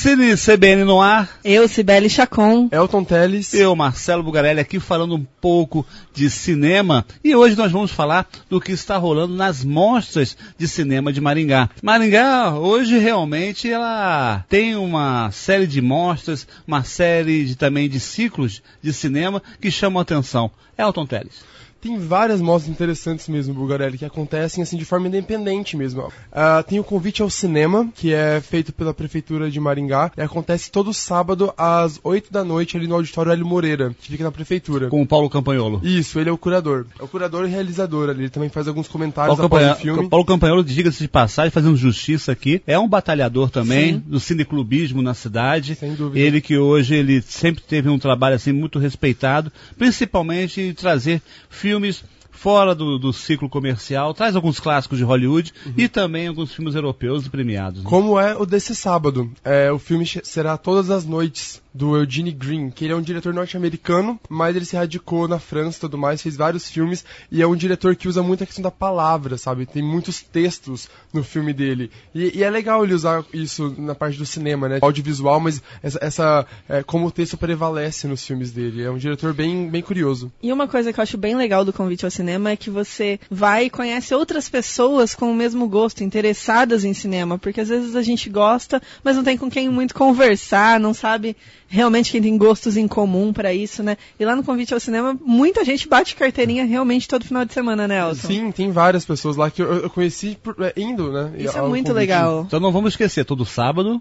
Cine CBN no ar. Eu, Cibele Chacon. Elton Teles. Eu, Marcelo Bugarelli, aqui falando um pouco de cinema. E hoje nós vamos falar do que está rolando nas mostras de cinema de Maringá. Maringá, hoje, realmente, ela tem uma série de mostras, uma série também de ciclos de cinema que chamam a atenção. Elton Teles. Tem várias mostras interessantes mesmo, Bugarelli, que acontecem assim de forma independente mesmo. Tem o Convite ao Cinema, que é feito pela Prefeitura de Maringá, e acontece todo sábado às 8 da noite ali no Auditório Hélio Moreira, que fica na Prefeitura. Com o Paulo Campagnolo. Isso, ele é o curador. É o curador e realizador ali, ele também faz alguns comentários após o filme. Paulo Campagnolo, diga-se de passagem, fazendo justiça aqui, é um batalhador também. Sim. Do cineclubismo na cidade. Sem dúvida. Ele que hoje, ele sempre teve um trabalho assim muito respeitado, principalmente em trazer filmes fora do ciclo comercial, traz alguns clássicos de Hollywood e também alguns filmes europeus premiados. Né? Como é o desse sábado. O filme será Todas as Noites, do Eugene Green, que ele é um diretor norte-americano, mas ele se radicou na França e tudo mais, fez vários filmes, e é um diretor que usa muito a questão da palavra, sabe? Tem muitos textos no filme dele. E é legal ele usar isso na parte do cinema, né? Audiovisual, mas como o texto prevalece nos filmes dele. É um diretor bem, bem curioso. E uma coisa que eu acho bem legal do Convite ao Cinema é que você vai e conhece outras pessoas com o mesmo gosto, interessadas em cinema, porque às vezes a gente gosta, mas não tem com quem muito conversar, não sabe realmente quem tem gostos em comum pra isso, né? E lá no Convite ao Cinema, muita gente bate carteirinha realmente todo final de semana, né, Elton? Sim, tem várias pessoas lá que eu conheci indo, né? Isso é muito legal. Então não vamos esquecer, todo sábado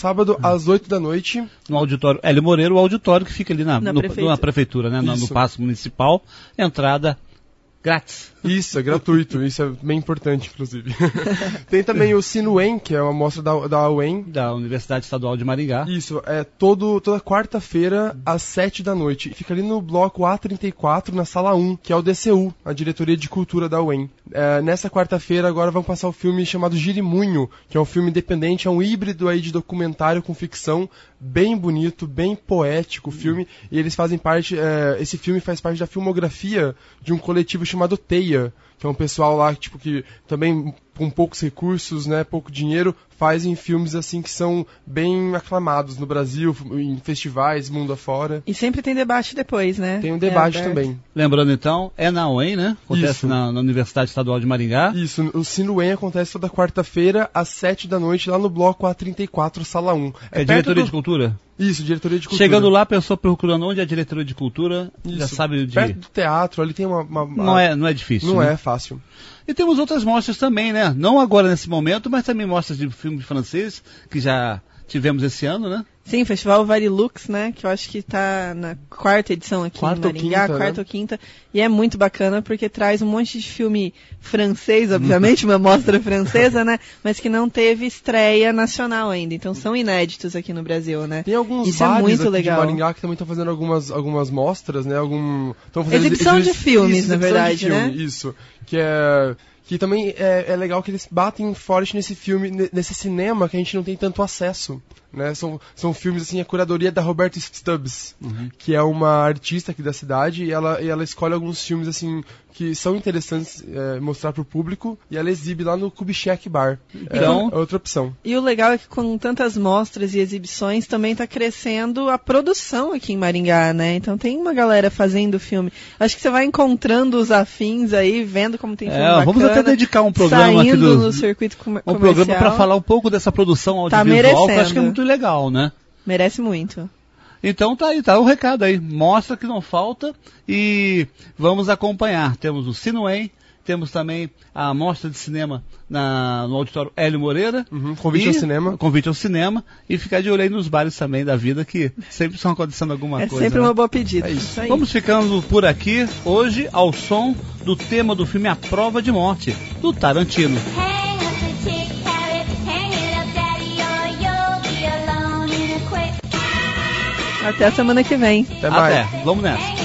às 8 da noite. No Auditório Hélio Moreira, o auditório que fica ali na prefeitura, né? No Paço Municipal, entrada grátis. Isso, é gratuito. Isso é bem importante, inclusive. Tem também o Cinuem, que é uma mostra da UEM. Da Universidade Estadual de Maringá. Isso, é toda quarta-feira, às 7 da noite. Fica ali no bloco A34, na sala 1, que é o DCU, a Diretoria de Cultura da UEM. Nessa quarta-feira, agora vão passar o filme chamado Girimunho, que é um filme independente, é um híbrido aí de documentário com ficção, bem bonito, bem poético o filme. E eles fazem parte, esse filme faz parte da filmografia de um coletivo chamado Teia, que é um pessoal lá que também com poucos recursos, né, pouco dinheiro, fazem filmes assim que são bem aclamados no Brasil, em festivais, mundo afora. E sempre tem debate depois, né? Tem um debate também. Lembrando então, é na UEM, né? Acontece na Universidade Estadual de Maringá. Isso, o Cinuem acontece toda quarta-feira, às 7 da noite, lá no bloco A34, sala 1. É Diretoria de Cultura? Isso, Diretoria de Cultura. Chegando lá, a pessoa procurando onde é a Diretoria de Cultura, isso, já sabe perto do teatro, ali tem uma... Não é difícil. Não né? é fácil. E temos outras mostras também, né? Não agora nesse momento, mas também mostras de filmes franceses, que já tivemos esse ano, né? Sim, o Festival Varilux, né? Que eu acho que está na quarta edição aqui em Maringá, quarta ou quinta. E é muito bacana porque traz um monte de filme francês, obviamente, uma mostra francesa, né? Mas que não teve estreia nacional ainda. Então são inéditos aqui no Brasil, né? Tem alguns Isso é muito legal. De Maringá que também estão fazendo algumas mostras, né? Exibição de filmes, na verdade, né? Isso. Que também é legal que eles batem forte nesse filme, nesse cinema que a gente não tem tanto acesso. Né? São filmes, assim, a curadoria da Roberta Stubbs, que é uma artista aqui da cidade, e ela escolhe alguns filmes, assim, que são interessantes mostrar pro público, e ela exibe lá no Kubitschek Bar. Então, é outra opção. E o legal é que com tantas mostras e exibições também está crescendo a produção aqui em Maringá, né? Então tem uma galera fazendo filme. Acho que você vai encontrando os afins aí, vendo como tem filme bacana. Vamos até dedicar um programa aqui no circuito comercial. Um programa para falar um pouco dessa produção audiovisual, que eu acho que é muito legal, né? Merece muito. Então tá aí, tá o recado aí. Mostra que não falta e vamos acompanhar. Temos o Cinuem, temos também a mostra de cinema no Auditório Hélio Moreira. Convite ao cinema. Convite ao cinema. E ficar de olho aí nos bares também da vida, que sempre estão acontecendo alguma coisa. É sempre uma boa pedida. É isso aí. Vamos ficando por aqui, hoje, ao som do tema do filme A Prova de Morte, do Tarantino. Até a semana que vem. Até mais. Vamos nessa.